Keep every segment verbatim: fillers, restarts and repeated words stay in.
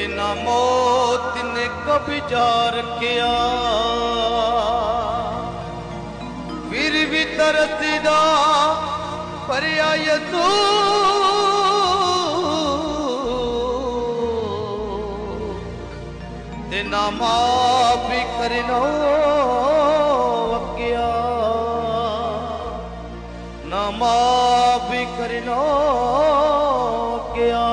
ना मौत ने कभी जा रखिया फिर भी तरसदा पर यसू ते ना मां भी करनो वकिया ना मां भी करनो वकिया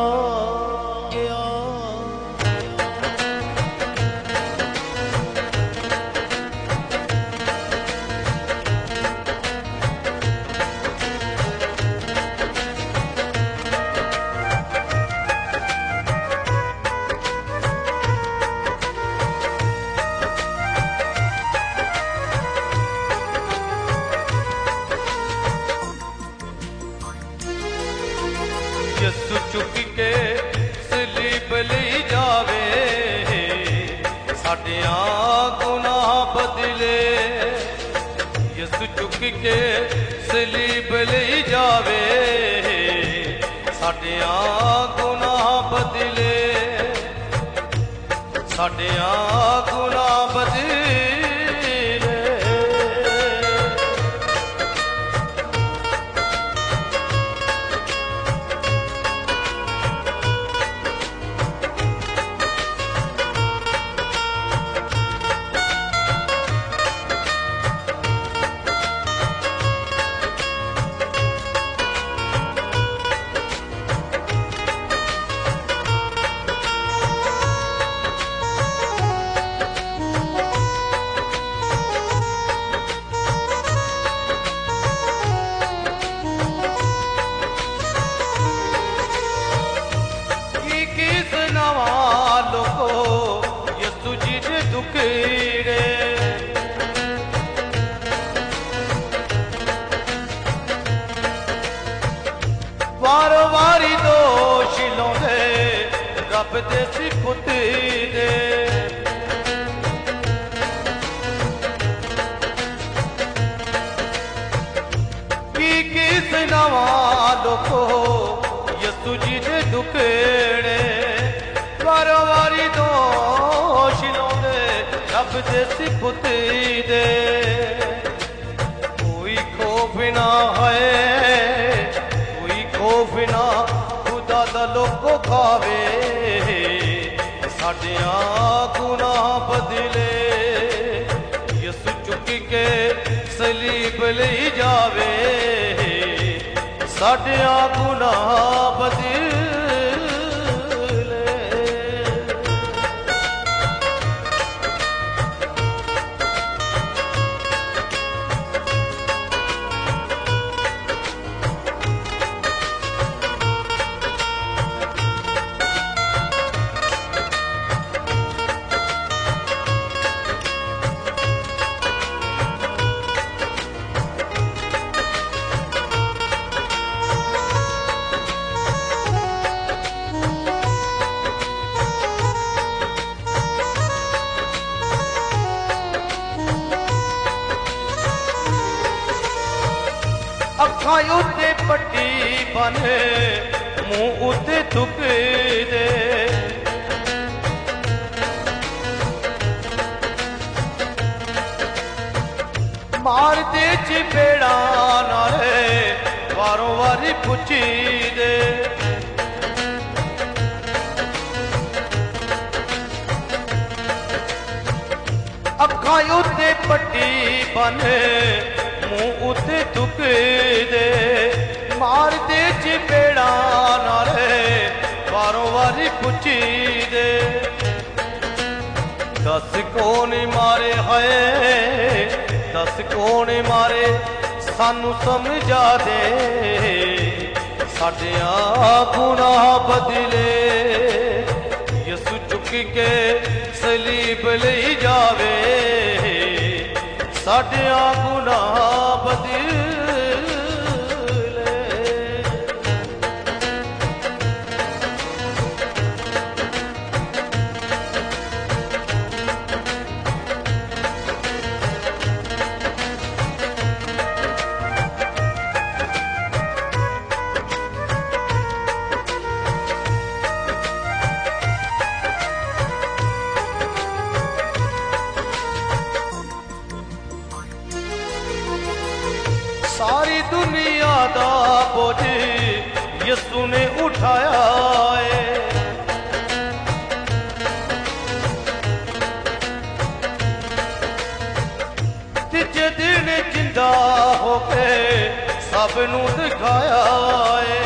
यसु चुक के सलीब ले जावे साडिया गुनाह बदले यसु चुक के सलीब ले जावे साडिया गुनाह बदले साडिया गुनाह बदले यसु जी दे दुखड़े वार वारी दोष लौंदे रब दे सिफत दे की किस नवा लोको यसु जी दे दुखड़े वार वारी दोष लौंदे रब दे सिफत दे कोई खौफ ना है कोई खौफ ना खुदा दा लोको खावे साडिया गुनाह बदले यसु चुक के सलीब ले जावे साडिया गुनाह बदले अखा उत्ते पट्टी बने मुंह उत्ते थुक दे मार दे चपेड़ा नारे वारों वारी पुछी दे अखा उत्ते पट्टी बने मुंह उत्ते थुक दे मार दे चपेड़ा नारे वारों वारी पुछी दे दस कौन मारे है दस कौन मारे सानू समझा दे साडिया गुनाह बदले यसु चुक के सलीब ले जावे साडिया गुनाह बदले उठाया है। तीजे दिन जिंदा होके सबनू दिखाया है।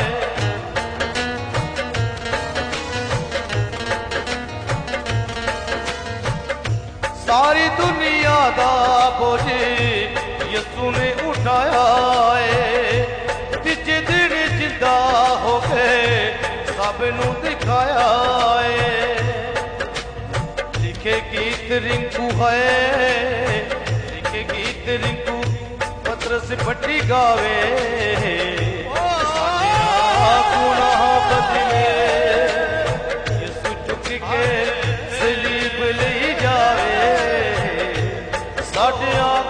सारी दुनिया दा बोझ यसू ने उठाया है। तीजे दिन जिंदा होके सबनू दिखाया है। लिखे गीत रिंकू है, लिखे गीत रिंकू पत्रस भट्टी गावे। गुनाह बदले यसू चुक के सलीब ले जावे। साढ़े